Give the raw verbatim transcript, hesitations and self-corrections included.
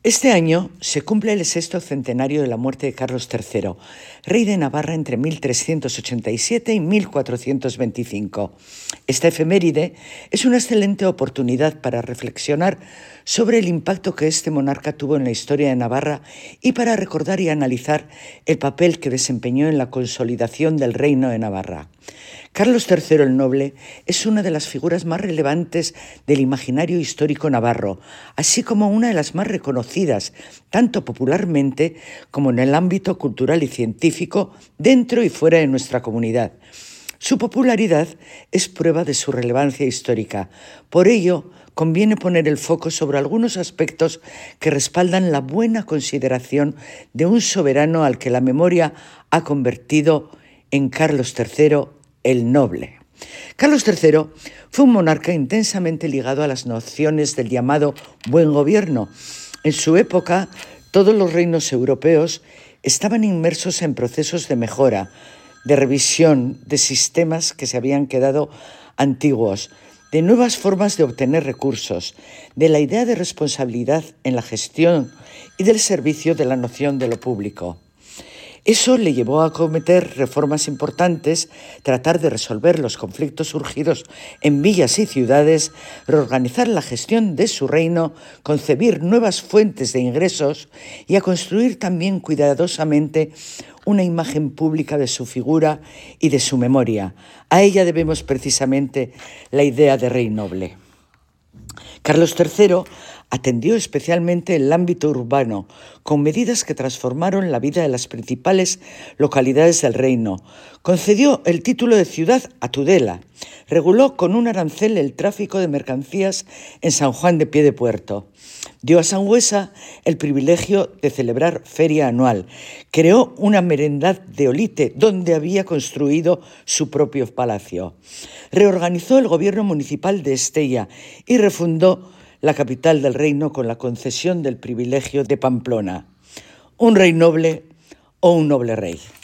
Este año se cumple el sexto centenario de la muerte de Carlos tercero, rey de Navarra entre mil trescientos ochenta y siete y mil cuatrocientos veinticinco. Esta efeméride es una excelente oportunidad para reflexionar sobre el impacto que este monarca tuvo en la historia de Navarra y para recordar y analizar el papel que desempeñó en la consolidación del Reino de Navarra. Carlos tercero el Noble es una de las figuras más relevantes del imaginario histórico navarro, así como una de las más reconocidas, tanto popularmente como en el ámbito cultural y científico, dentro y fuera de nuestra comunidad. Su popularidad es prueba de su relevancia histórica. Por ello, conviene poner el foco sobre algunos aspectos que respaldan la buena consideración de un soberano al que la memoria ha convertido en Carlos tercero el Noble. Carlos tercero fue un monarca intensamente ligado a las nociones del llamado buen gobierno. En su época, todos los reinos europeos estaban inmersos en procesos de mejora, de revisión de sistemas que se habían quedado antiguos, de nuevas formas de obtener recursos, de la idea de responsabilidad en la gestión y del servicio de la noción de lo público. Eso le llevó a acometer reformas importantes, tratar de resolver los conflictos surgidos en villas y ciudades, reorganizar la gestión de su reino, concebir nuevas fuentes de ingresos y a construir también cuidadosamente una imagen pública de su figura y de su memoria. A ella debemos precisamente la idea de rey noble. Carlos tercero atendió especialmente el ámbito urbano, con medidas que transformaron la vida de las principales localidades del reino. Concedió el título de ciudad a Tudela, reguló con un arancel el tráfico de mercancías en San Juan de Piedepuerto, dio a Sangüesa el privilegio de celebrar feria anual, creó una merindad de Olite donde había construido su propio palacio, reorganizó el gobierno municipal de Estella y refundó la capital del reino con la concesión del privilegio de Pamplona. Un rey noble o un noble rey.